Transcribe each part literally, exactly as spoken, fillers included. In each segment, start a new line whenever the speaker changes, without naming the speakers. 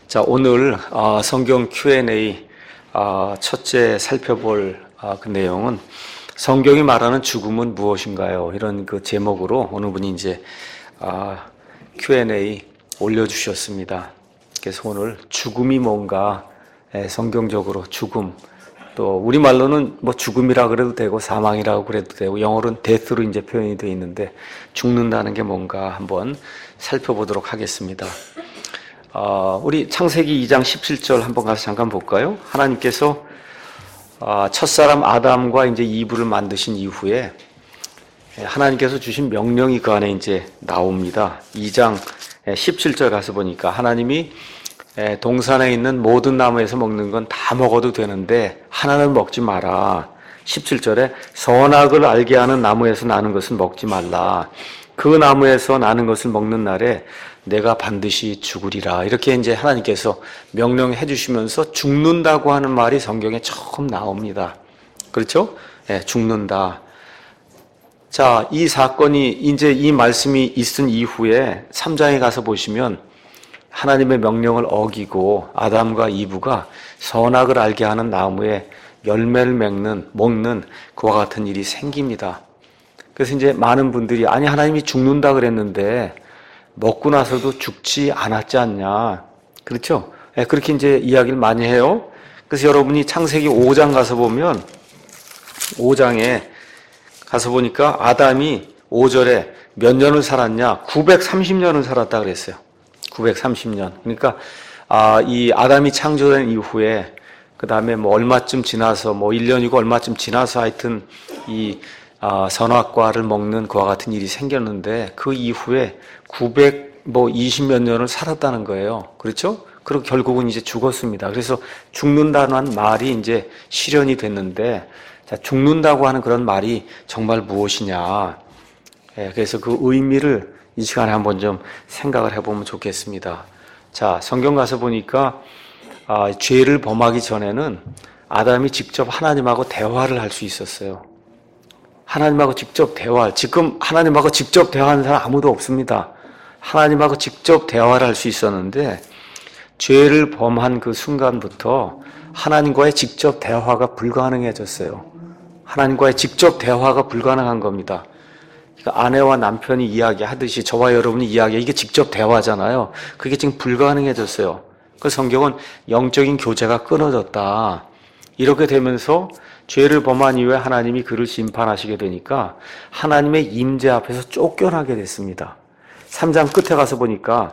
자, 오늘 어, 성경 큐 앤 에이 어, 첫째 살펴볼 어, 그 내용은 성경이 말하는 죽음은 무엇인가요? 이런 그 제목으로 어느 분이 이제 어, 큐 앤 에이 올려주셨습니다. 그래서 오늘 죽음이 뭔가, 에, 성경적으로 죽음, 또 우리말로는 뭐 죽음이라 그래도 되고 사망이라고 그래도 되고 영어로는 death로 이제 표현이 되어 있는데 죽는다는 게 뭔가 한번 살펴보도록 하겠습니다. 어, 우리 창세기 이 장 십칠 절 한번 가서 잠깐 볼까요? 하나님께서 어, 첫사람 아담과 이제 이브를 만드신 이후에 하나님께서 주신 명령이 그 안에 이제 나옵니다. 이 장 십칠 절 가서 보니까 하나님이 동산에 있는 모든 나무에서 먹는 건 다 먹어도 되는데 하나는 먹지 마라. 십칠 절에 선악을 알게 하는 나무에서 나는 것은 먹지 말라. 그 나무에서 나는 것을 먹는 날에 내가 반드시 죽으리라. 이렇게 이제 하나님께서 명령해 주시면서 죽는다고 하는 말이 성경에 처음 나옵니다. 그렇죠? 예, 죽는다. 자, 이 사건이 이제 이 말씀이 있은 이후에 삼 장에 가서 보시면 하나님의 명령을 어기고 아담과 이브가 선악을 알게 하는 나무에 열매를 맺는, 먹는 그와 같은 일이 생깁니다. 그래서 이제 많은 분들이 아니 하나님이 죽는다 그랬는데 먹고 나서도 죽지 않았지 않냐. 그렇죠? 네, 그렇게 이제 이야기를 많이 해요. 그래서 여러분이 창세기 오 장 가서 보면 오 장에 가서 보니까 아담이 오 절에 몇 년을 살았냐? 구백삼십 년을 살았다 그랬어요. 구백삼십 년. 그러니까 아, 이 아담이 창조된 이후에 그 다음에 뭐 얼마쯤 지나서 뭐 일 년이고 얼마쯤 지나서 하여튼 이 아, 선악과를 먹는 그와 같은 일이 생겼는데 그 이후에 구백이십 몇 년을 살았다는 거예요. 그렇죠? 그리고 결국은 이제 죽었습니다. 그래서 죽는다는 말이 이제 실현이 됐는데 자, 죽는다고 하는 그런 말이 정말 무엇이냐. 예, 그래서 그 의미를 이 시간에 한번 좀 생각을 해보면 좋겠습니다. 자, 성경 가서 보니까 아, 죄를 범하기 전에는 아담이 직접 하나님하고 대화를 할 수 있었어요. 하나님하고 직접 대화, 지금 하나님하고 직접 대화하는 사람 아무도 없습니다. 하나님하고 직접 대화를 할 수 있었는데 죄를 범한 그 순간부터 하나님과의 직접 대화가 불가능해졌어요. 하나님과의 직접 대화가 불가능한 겁니다. 그러니까 아내와 남편이 이야기하듯이 저와 여러분이 이야기, 이게 직접 대화잖아요. 그게 지금 불가능해졌어요. 그 성경은 영적인 교제가 끊어졌다. 이렇게 되면서 죄를 범한 이후에 하나님이 그를 심판하시게 되니까 하나님의 임재 앞에서 쫓겨나게 됐습니다. 삼 장 끝에 가서 보니까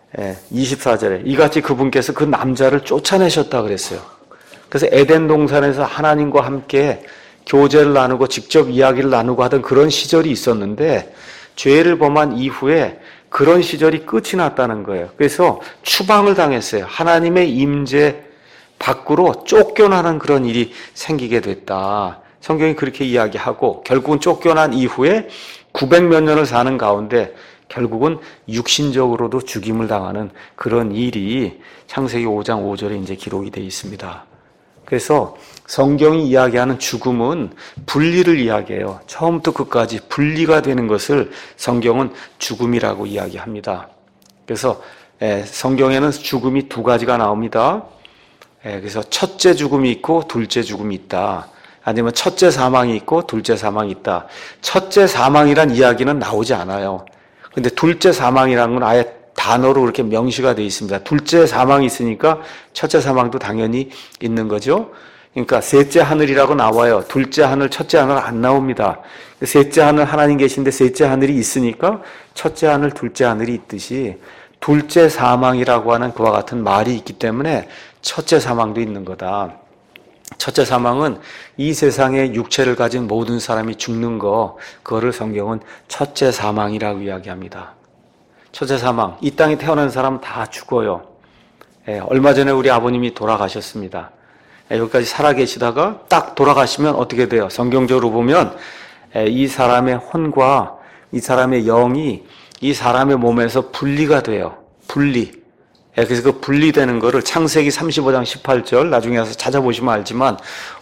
이십사 절에 이같이 그분께서 그 남자를 쫓아내셨다 그랬어요. 그래서 에덴 동산에서 하나님과 함께 교제를 나누고 직접 이야기를 나누고 하던 그런 시절이 있었는데 죄를 범한 이후에 그런 시절이 끝이 났다는 거예요. 그래서 추방을 당했어요. 하나님의 임재 밖으로 쫓겨나는 그런 일이 생기게 됐다. 성경이 그렇게 이야기하고 결국은 쫓겨난 이후에 구백 몇 년을 사는 가운데 결국은 육신적으로도 죽임을 당하는 그런 일이 창세기 오 장 오 절에 이제 기록이 되어 있습니다. 그래서 성경이 이야기하는 죽음은 분리를 이야기해요. 처음부터 끝까지 분리가 되는 것을 성경은 죽음이라고 이야기합니다. 그래서 성경에는 죽음이 두 가지가 나옵니다. 그래서 첫째 죽음이 있고 둘째 죽음이 있다. 아니면 첫째 사망이 있고 둘째 사망이 있다. 첫째 사망이란 이야기는 나오지 않아요. 근데 둘째 사망이라는 건 아예 단어로 그렇게 명시가 되어 있습니다. 둘째 사망이 있으니까 첫째 사망도 당연히 있는 거죠. 그러니까 셋째 하늘이라고 나와요. 둘째 하늘, 첫째 하늘 안 나옵니다. 셋째 하늘 하나님 계신데 셋째 하늘이 있으니까 첫째 하늘, 둘째 하늘이 있듯이 둘째 사망이라고 하는 그와 같은 말이 있기 때문에 첫째 사망도 있는 거다. 첫째 사망은 이 세상에 육체를 가진 모든 사람이 죽는 거, 그거를 성경은 첫째 사망이라고 이야기합니다. 첫째 사망, 이 땅에 태어난 사람 다 죽어요. 예, 얼마 전에 우리 아버님이 돌아가셨습니다. 예, 여기까지 살아계시다가 딱 돌아가시면 어떻게 돼요? 성경적으로 보면 예, 이 사람의 혼과 이 사람의 영이 이 사람의 몸에서 분리가 돼요. 분리. 예, 그래서 그 분리되는 거를 창세기 삼십오 장 십팔 절 나중에 가서 찾아보시면 알지만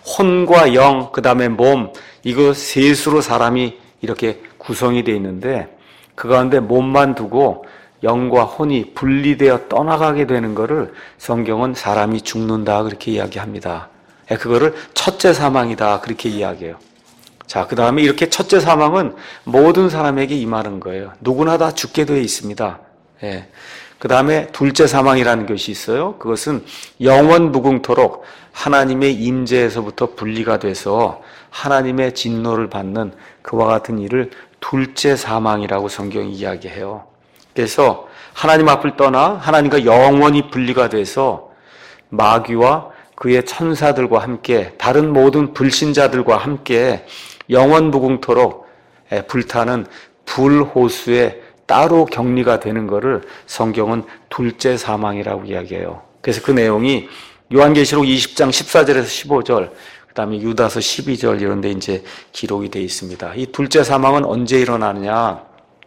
혼과 영, 그 다음에 몸, 이거 셋으로 사람이 이렇게 구성이 되어 있는데 그 가운데 몸만 두고 영과 혼이 분리되어 떠나가게 되는 것을 성경은 사람이 죽는다 그렇게 이야기합니다. 그거를 첫째 사망이다 그렇게 이야기해요. 자, 그 다음에 이렇게 첫째 사망은 모든 사람에게 임하는 거예요. 누구나 다 죽게 되어 있습니다. 예. 그 다음에 둘째 사망이라는 것이 있어요. 그것은 영원 무궁토록 하나님의 임재에서부터 분리가 돼서 하나님의 진노를 받는 그와 같은 일을 둘째 사망이라고 성경이 이야기해요. 그래서 하나님 앞을 떠나 하나님과 영원히 분리가 돼서 마귀와 그의 천사들과 함께 다른 모든 불신자들과 함께 영원 무궁토록 불타는 불호수에 따로 격리가 되는 것을 성경은 둘째 사망이라고 이야기해요. 그래서 그 내용이 요한계시록 이십 장 십사 절에서 십오 절, 그 다음에 유다서 십이 절 이런 데 이제 기록이 되어 있습니다. 이 둘째 사망은 언제 일어나느냐?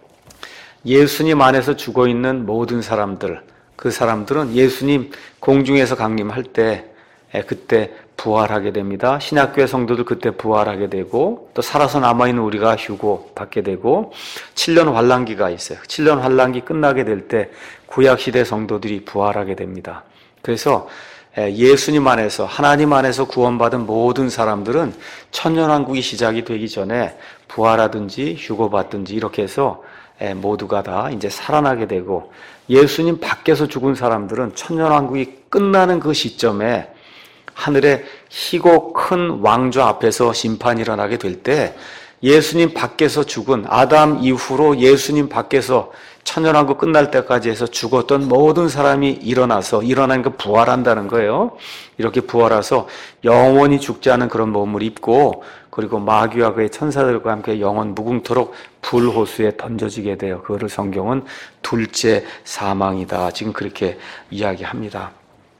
예수님 안에서 죽어 있는 모든 사람들, 그 사람들은 예수님 공중에서 강림할 때 그때 부활하게 됩니다. 신약교회 성도들 그때 부활하게 되고 또 살아서 남아있는 우리가 휴고 받게 되고 칠 년 환란기가 있어요. 칠 년 환란기 끝나게 될 때 구약시대 성도들이 부활하게 됩니다. 그래서 예수님 안에서 하나님 안에서 구원받은 모든 사람들은 천년왕국이 시작이 되기 전에 부활하든지 휴고받든지 이렇게 해서 모두가 다 이제 살아나게 되고 예수님 밖에서 죽은 사람들은 천년왕국이 끝나는 그 시점에 하늘의 희고 큰 왕좌 앞에서 심판이 일어나게 될 때 예수님 밖에서 죽은 아담 이후로 예수님 밖에서 천년왕국 끝날 때까지 해서 죽었던 모든 사람이 일어나서 일어나는 그 부활한다는 거예요. 이렇게 부활해서 영원히 죽지 않은 그런 몸을 입고 그리고 마귀와 그의 천사들과 함께 영원 무궁토록 불호수에 던져지게 돼요. 그거를 성경은 둘째 사망이다. 지금 그렇게 이야기합니다.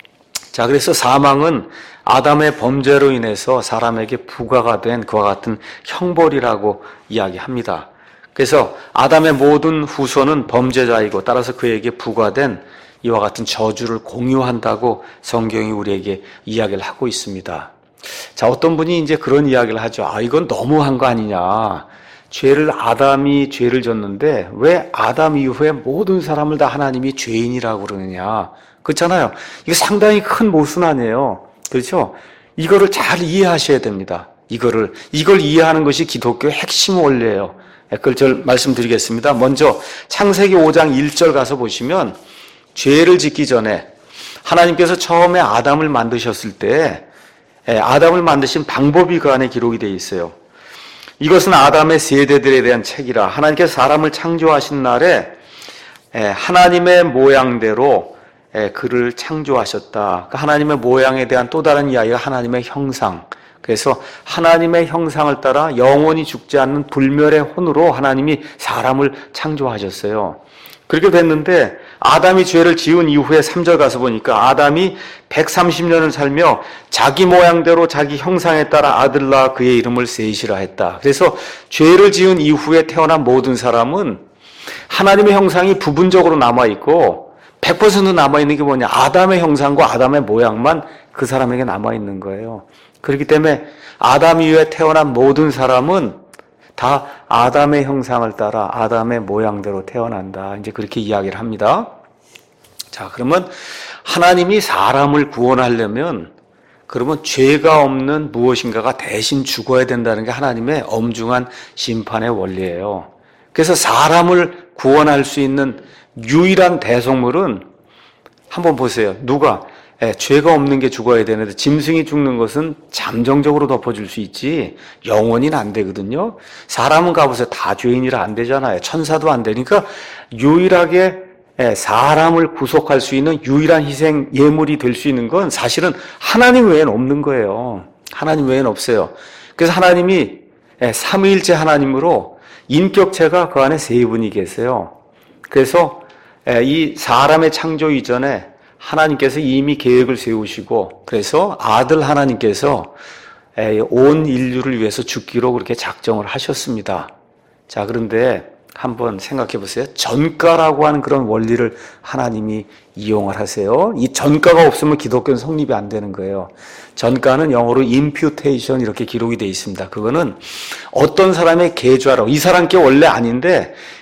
자, 그래서 사망은 아담의 범죄로 인해서 사람에게 부과가 된 그와 같은 형벌이라고 이야기합니다. 그래서 아담의 모든 후손은 범죄자이고 따라서 그에게 부과된 이와 같은 저주를 공유한다고 성경이 우리에게 이야기를 하고 있습니다. 자, 어떤 분이 이제 그런 이야기를 하죠. 아, 이건 너무한 거 아니냐. 죄를 아담이 죄를 졌는데 왜 아담 이후에 모든 사람을 다 하나님이 죄인이라고 그러느냐. 그렇잖아요. 이거 상당히 큰 모순 아니에요. 그렇죠? 이거를 잘 이해하셔야 됩니다. 이거를 이걸 이해하는 것이 기독교의 핵심 원리예요. 그걸 저 말씀드리겠습니다. 먼저 창세기 오 장 일 절 가서 보시면 죄를 짓기 전에 하나님께서 처음에 아담을 만드셨을 때 아담을 만드신 방법이 그 안에 기록이 되어 있어요. 이것은 아담의 세대들에 대한 책이라. 하나님께서 사람을 창조하신 날에 하나님의 모양대로 그를 창조하셨다. 하나님의 모양에 대한 또 다른 이야기가 하나님의 형상. 그래서 하나님의 형상을 따라 영원히 죽지 않는 불멸의 혼으로 하나님이 사람을 창조하셨어요. 그렇게 됐는데 아담이 죄를 지은 이후에 삼 절 가서 보니까 아담이 백삼십 년을 살며 자기 모양대로 자기 형상에 따라 아들 낳아 그의 이름을 셋이라 했다. 그래서 죄를 지은 이후에 태어난 모든 사람은 하나님의 형상이 부분적으로 남아있고 백 퍼센트 남아있는 게 뭐냐? 아담의 형상과 아담의 모양만 그 사람에게 남아있는 거예요. 그렇기 때문에 아담 이후에 태어난 모든 사람은 다 아담의 형상을 따라 아담의 모양대로 태어난다. 이제 그렇게 이야기를 합니다. 자, 그러면 하나님이 사람을 구원하려면 그러면 죄가 없는 무엇인가가 대신 죽어야 된다는 게 하나님의 엄중한 심판의 원리예요. 그래서 사람을 구원할 수 있는 유일한 대속물은 한번 보세요. 누가 예, 죄가 없는 게 죽어야 되는데 짐승이 죽는 것은 잠정적으로 덮어줄 수 있지 영원히는 안 되거든요. 사람은 가보세요. 다 죄인이라 안 되잖아요. 천사도 안 되니까 유일하게 예, 사람을 구속할 수 있는 유일한 희생 예물이 될 수 있는 건 사실은 하나님 외에는 없는 거예요. 하나님 외에는 없어요. 그래서 하나님이 예, 삼위일체 하나님으로 인격체가 그 안에 세 분이 계세요. 그래서 예, 이 사람의 창조 이전에 하나님께서 이미 계획을 세우시고 그래서 아들 하나님께서 온 인류를 위해서 죽기로 그렇게 작정을 하셨습니다. 자, 그런데 한번 생각해 보세요. 전가라고 하는 그런 원리를 하나님이 이용을 하세요. 이 전가가 없으면 기독교는 성립이 안 되는 거예요. 전가는 영어로 imputation 이렇게 기록이 되어 있습니다. 그거는 어떤 사람의 계좌로 이 사람 게 원래 아닌데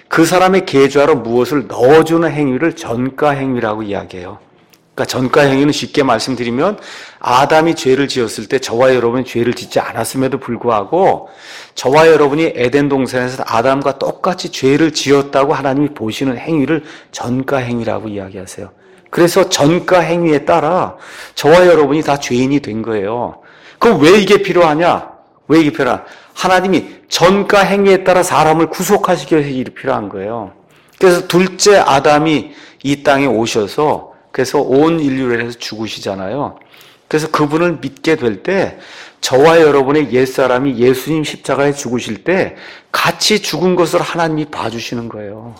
그 사람의 계좌로 무엇을 넣어주는 행위를 전가 행위라고 이야기해요. 그러니까 전가 행위는 쉽게 말씀드리면 아담이 죄를 지었을 때 저와 여러분이 죄를 짓지 않았음에도 불구하고 저와 여러분이 에덴 동산에서 아담과 똑같이 죄를 지었다고 하나님이 보시는 행위를 전가 행위라고 이야기하세요. 그래서 전가 행위에 따라 저와 여러분이 다 죄인이 된 거예요. 그럼 왜 이게 필요하냐? 왜 이게 필요하냐? 하나님이 전가 행위에 따라 사람을 구속하시기 위해서 일이 필요한 거예요. 그래서 둘째 아담이 이 땅에 오셔서 그래서 온 인류를 위해서 죽으시잖아요. 그래서 그분을 믿게 될 때 저와 여러분의 옛사람이 예수님 십자가에 죽으실 때 같이 죽은 것을 하나님이 봐주시는 거예요.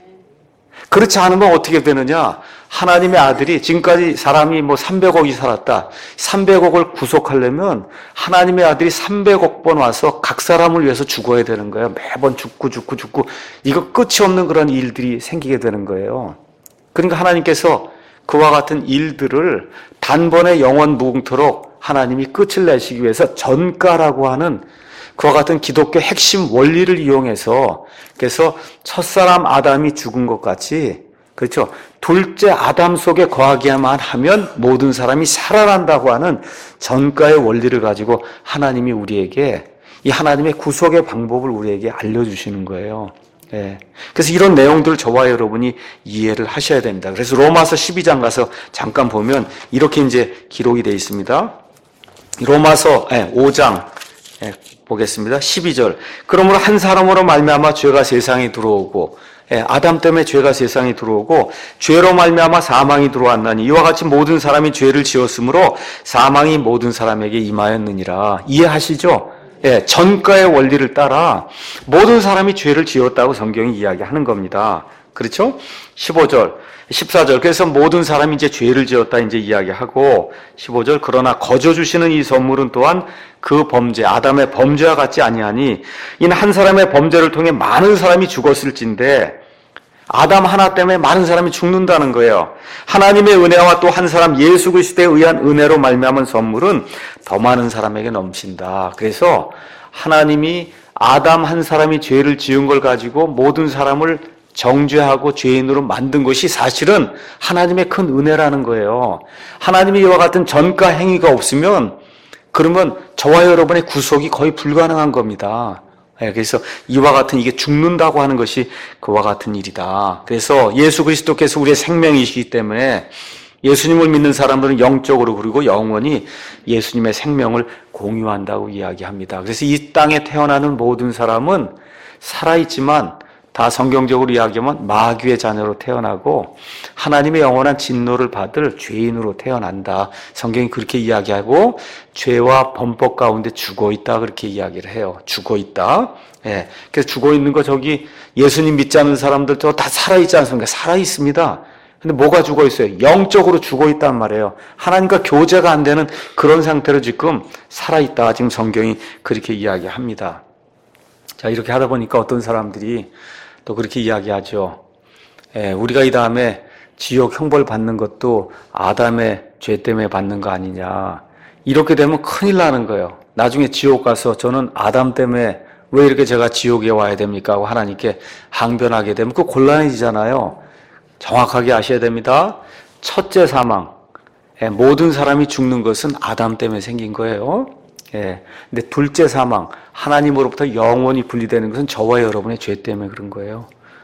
그렇지 않으면 어떻게 되느냐? 하나님의 아들이 지금까지 사람이 뭐 삼백억이 살았다. 삼백억을 구속하려면 하나님의 아들이 삼백억 번 와서 각 사람을 위해서 죽어야 되는 거예요. 매번 죽고 죽고 죽고 이거 끝이 없는 그런 일들이 생기게 되는 거예요. 그러니까 하나님께서 그와 같은 일들을 단번에 영원 무궁토록 하나님이 끝을 내시기 위해서 전가라고 하는 그와 같은 기독교 핵심 원리를 이용해서 그래서 첫사람 아담이 죽은 것 같이 그렇죠. 둘째 아담 속에 거하기만 하면 모든 사람이 살아난다고 하는 전가의 원리를 가지고 하나님이 우리에게 이 하나님의 구속의 방법을 우리에게 알려주시는 거예요. 예. 그래서 이런 내용들을 저와 여러분이 이해를 하셔야 됩니다. 그래서 로마서 십이 장 가서 잠깐 보면 이렇게 이제 기록이 되어 있습니다. 로마서 오 장 보겠습니다. 십이 절. 그러므로 한 사람으로 말미암아 죄가 세상에 들어오고 아담 때문에 죄가 세상에 들어오고 죄로 말미암아 사망이 들어왔나니 이와 같이 모든 사람이 죄를 지었으므로 사망이 모든 사람에게 임하였느니라. 이해하시죠? 예, 전가의 원리를 따라 모든 사람이 죄를 지었다고 성경이 이야기하는 겁니다. 그렇죠? 십오 절, 십사 절. 그래서 모든 사람이 이제 죄를 지었다 이제 이야기하고 십오 절. 그러나 거저 주시는 이 선물은 또한 그 범죄, 아담의 범죄와 같지 아니하니 이는 한 사람의 범죄를 통해 많은 사람이 죽었을진데 아담 하나 때문에 많은 사람이 죽는다는 거예요. 하나님의 은혜와 또 한 사람 예수 그리스도에 의한 은혜로 말미암은 선물은 더 많은 사람에게 넘친다. 그래서 하나님이 아담 한 사람이 죄를 지은 걸 가지고 모든 사람을 정죄하고 죄인으로 만든 것이 사실은 하나님의 큰 은혜라는 거예요. 하나님이 이와 같은 전가 행위가 없으면 그러면 저와 여러분의 구속이 거의 불가능한 겁니다. 그래서 이와 같은 이게 죽는다고 하는 것이 그와 같은 일이다. 그래서 예수 그리스도께서 우리의 생명이시기 때문에 예수님을 믿는 사람들은 영적으로 그리고 영원히 예수님의 생명을 공유한다고 이야기합니다. 그래서 이 땅에 태어나는 모든 사람은 살아있지만 다 성경적으로 이야기하면 마귀의 자녀로 태어나고 하나님의 영원한 진노를 받을 죄인으로 태어난다. 성경이 그렇게 이야기하고 죄와 범법 가운데 죽어 있다 그렇게 이야기를 해요. 죽어 있다. 예. 그래서 죽어 있는 거 저기 예수님 믿지 않는 사람들도 다 살아있지 않습니까? 살아있습니다. 근데 뭐가 죽어 있어요? 영적으로 죽어 있단 말이에요. 하나님과 교제가 안 되는 그런 상태로 지금 살아있다. 지금 성경이 그렇게 이야기합니다. 자, 이렇게 하다 보니까 어떤 사람들이 또 그렇게 이야기하죠. 예, 우리가 이 다음에 지옥 형벌 받는 것도 아담의 죄 때문에 받는 거 아니냐. 이렇게 되면 큰일 나는 거예요. 나중에 지옥 가서 저는 아담 때문에 왜 이렇게 제가 지옥에 와야 됩니까? 하고 하나님께 항변하게 되면 그 곤란해지잖아요. 정확하게 아셔야 됩니다. 첫째 사망. 예, 모든 사람이 죽는 것은 아담 때문에 생긴 거예요. 예. 근데 둘째 사망, 하나님으로부터 영원히 분리되는 것은 저와 여러분의 죄 때문에 그런 거예요.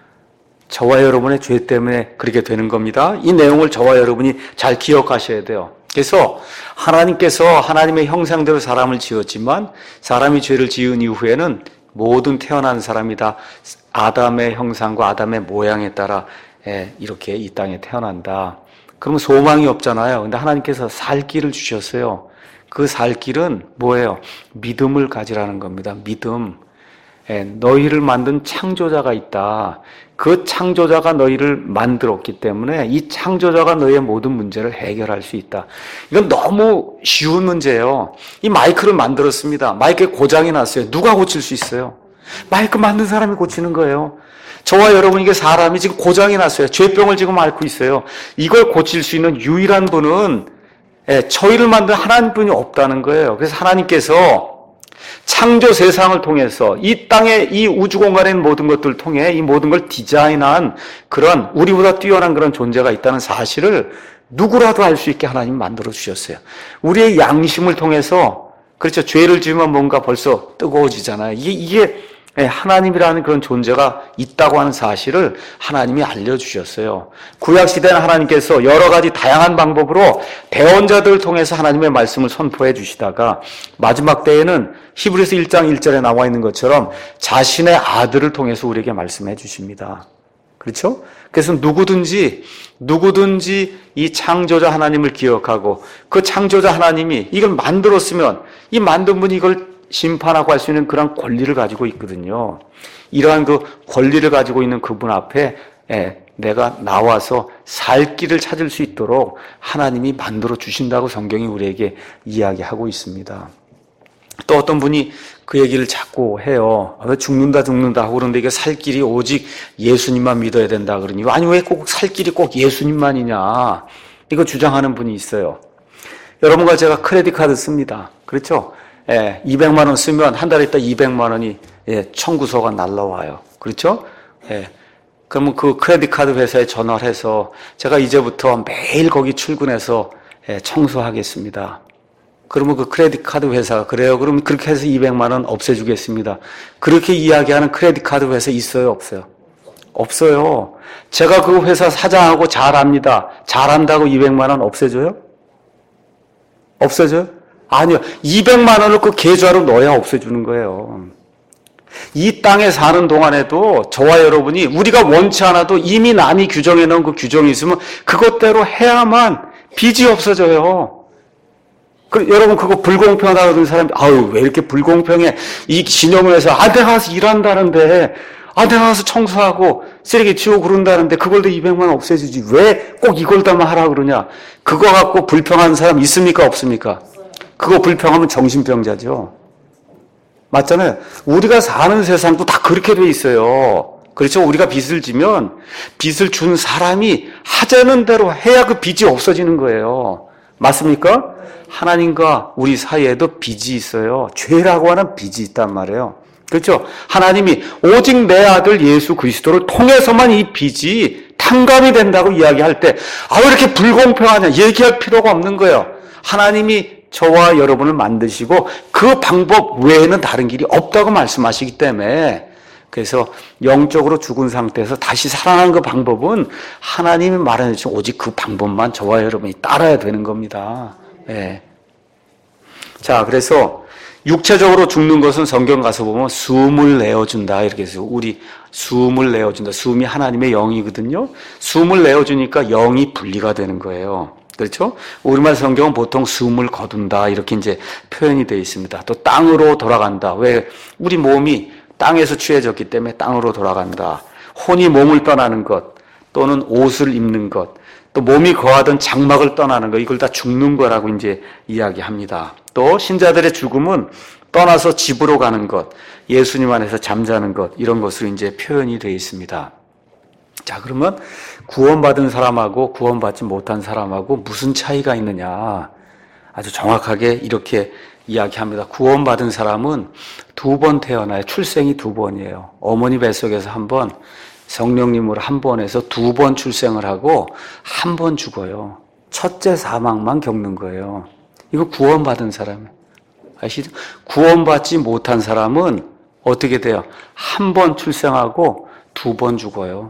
저와 여러분의 죄 때문에 그렇게 되는 겁니다. 이 내용을 저와 여러분이 잘 기억하셔야 돼요. 그래서 하나님께서 하나님의 형상대로 사람을 지었지만 사람이 죄를 지은 이후에는 모든 태어난 사람이 다 아담의 형상과 아담의 모양에 따라 이렇게 이 땅에 태어난다. 그러면 소망이 없잖아요. 근데 하나님께서 살 길을 주셨어요. 그 살 길은 뭐예요? 믿음을 가지라는 겁니다. 믿음. 너희를 만든 창조자가 있다. 그 창조자가 너희를 만들었기 때문에 이 창조자가 너희의 모든 문제를 해결할 수 있다. 이건 너무 쉬운 문제예요. 이 마이크를 만들었습니다. 마이크에 고장이 났어요. 누가 고칠 수 있어요? 마이크 만든 사람이 고치는 거예요. 저와 여러분에게 사람이 지금 고장이 났어요. 죄병을 지금 앓고 있어요. 이걸 고칠 수 있는 유일한 분은 예, 저희를 만든 하나님뿐이 없다는 거예요. 그래서 하나님께서 창조 세상을 통해서 이 땅에 이 우주 공간에 있는 모든 것들을 통해 이 모든 걸 디자인한 그런 우리보다 뛰어난 그런 존재가 있다는 사실을 누구라도 알 수 있게 하나님이 만들어 주셨어요. 우리의 양심을 통해서 그렇죠. 죄를 지으면 뭔가 벌써 뜨거워지잖아요. 이게 이게 하나님이라는 그런 존재가 있다고 하는 사실을 하나님이 알려주셨어요. 구약시대는 하나님께서 여러 가지 다양한 방법으로 대언자들을 통해서 하나님의 말씀을 선포해 주시다가 마지막 때에는 히브리서 일 장 일 절에 나와 있는 것처럼 자신의 아들을 통해서 우리에게 말씀해 주십니다. 그렇죠? 그래서 누구든지 누구든지 이 창조자 하나님을 기억하고 그 창조자 하나님이 이걸 만들었으면 이 만든 분이 이걸 심판하고 할 수 있는 그런 권리를 가지고 있거든요. 이러한 그 권리를 가지고 있는 그분 앞에 내가 나와서 살 길을 찾을 수 있도록 하나님이 만들어 주신다고 성경이 우리에게 이야기하고 있습니다. 또 어떤 분이 그 얘기를 자꾸 해요. 왜 죽는다 죽는다 하고 그러는데 이게 살 길이 오직 예수님만 믿어야 된다 그러니 아니 왜 꼭 살 길이 꼭 예수님만이냐 이거 주장하는 분이 있어요. 여러분과 제가 크레딧 카드 씁니다. 그렇죠? 예, 이백만 원 쓰면 한 달 있다 이백만 원이 예, 청구서가 날라와요. 그렇죠? 예. 그러면 그 크레딧 카드 회사에 전화를 해서 제가 이제부터 매일 거기 출근해서 예, 청소하겠습니다. 그러면 그 크레딧 카드 회사가 그래요. 그러면 그렇게 해서 이백만 원 없애주겠습니다. 그렇게 이야기하는 크레딧 카드 회사 있어요, 없어요? 없어요. 제가 그 회사 사장하고 잘 압니다. 잘한다고 이백만 원 없애줘요? 없애줘요? 아니요. 이백만 원을 그 계좌로 넣어야 없애주는 거예요. 이 땅에 사는 동안에도 저와 여러분이 우리가 원치 않아도 이미 남이 규정해 놓은 그 규정이 있으면 그것대로 해야만 빚이 없어져요. 그, 여러분 그거 불공평하다고 하는 사람이 아유 왜 이렇게 불공평해. 이 신용회사 아 내가 가서 일한다는데 아 내가 가서 청소하고 쓰레기 치우고 그런다는데 그걸도 이백만 원 없애주지 왜 꼭 이걸 다만 하라 그러냐. 그거 갖고 불평하는 사람 있습니까 없습니까? 그거 불평하면 정신병자죠. 맞잖아요. 우리가 사는 세상도 다 그렇게 돼 있어요. 그렇죠? 우리가 빚을 지면 빚을 준 사람이 하자는 대로 해야 그 빚이 없어지는 거예요. 맞습니까? 하나님과 우리 사이에도 빚이 있어요. 죄라고 하는 빚이 있단 말이에요. 그렇죠? 하나님이 오직 내 아들 예수 그리스도를 통해서만 이 빚이 탕감이 된다고 이야기할 때 아, 왜 이렇게 불공평하냐 얘기할 필요가 없는 거예요. 하나님이 저와 여러분을 만드시고 그 방법 외에는 다른 길이 없다고 말씀하시기 때문에 그래서 영적으로 죽은 상태에서 다시 살아나는 그 방법은 하나님이 말하는 오직 그 방법만 저와 여러분이 따라야 되는 겁니다. 네. 자, 그래서 육체적으로 죽는 것은 성경 가서 보면 숨을 내어준다 이렇게 해서 우리 숨을 내어준다. 숨이 하나님의 영이거든요. 숨을 내어주니까 영이 분리가 되는 거예요. 그렇죠? 우리말 성경은 보통 숨을 거둔다 이렇게 이제 표현이 되어 있습니다. 또 땅으로 돌아간다. 왜? 우리 몸이 땅에서 취해졌기 때문에 땅으로 돌아간다. 혼이 몸을 떠나는 것 또는 옷을 입는 것 또 몸이 거하던 장막을 떠나는 것 이걸 다 죽는 거라고 이제 이야기합니다. 또 신자들의 죽음은 떠나서 집으로 가는 것, 예수님 안에서 잠자는 것 이런 것으로 이제 표현이 되어 있습니다. 자, 그러면 구원받은 사람하고 구원받지 못한 사람하고 무슨 차이가 있느냐? 아주 정확하게 이렇게 이야기합니다. 구원받은 사람은 두 번 태어나요. 출생이 두 번이에요. 어머니 뱃속에서 한 번, 성령님으로 한 번에서 두 번 출생을 하고 한 번 죽어요. 첫째 사망만 겪는 거예요. 이거 구원받은 사람이에요. 아시죠? 구원받지 못한 사람은 어떻게 돼요? 한 번 출생하고 두 번 죽어요.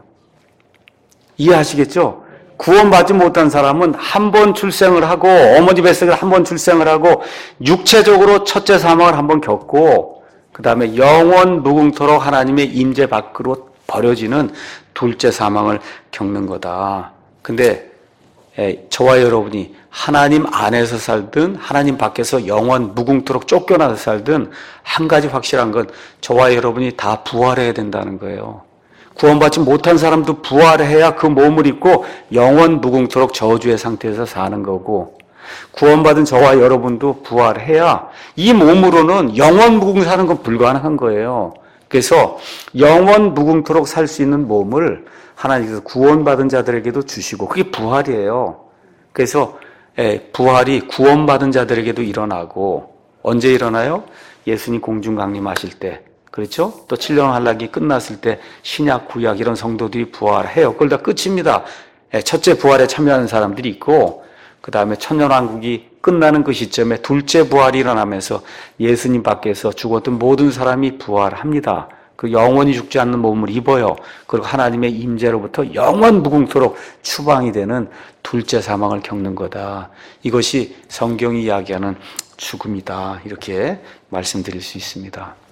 이해하시겠죠? 구원받지 못한 사람은 한 번 출생을 하고 어머니 뱃속에 한 번 출생을 하고 육체적으로 첫째 사망을 한 번 겪고 그 다음에 영원 무궁토록 하나님의 임재 밖으로 버려지는 둘째 사망을 겪는 거다. 근데 저와 여러분이 하나님 안에서 살든 하나님 밖에서 영원 무궁토록 쫓겨나서 살든 한 가지 확실한 건 저와 여러분이 다 부활해야 된다는 거예요. 구원받지 못한 사람도 부활해야 그 몸을 입고 영원 무궁토록 저주의 상태에서 사는 거고 구원받은 저와 여러분도 부활해야 이 몸으로는 영원 무궁 사는 건 불가능한 거예요. 그래서 영원 무궁토록 살 수 있는 몸을 하나님께서 구원받은 자들에게도 주시고 그게 부활이에요. 그래서 부활이 구원받은 자들에게도 일어나고 언제 일어나요? 예수님 공중 강림하실 때, 그렇죠? 또 칠년 환란기 끝났을 때 신약, 구약 이런 성도들이 부활해요. 그걸 다 끝입니다. 첫째 부활에 참여하는 사람들이 있고, 그 다음에 천년왕국이 끝나는 그 시점에 둘째 부활이 일어나면서 예수님 밖에서 죽었던 모든 사람이 부활합니다. 그 영원히 죽지 않는 몸을 입어요. 그리고 하나님의 임재로부터 영원 무궁토록 추방이 되는 둘째 사망을 겪는 거다. 이것이 성경이 이야기하는 죽음이다. 이렇게 말씀드릴 수 있습니다.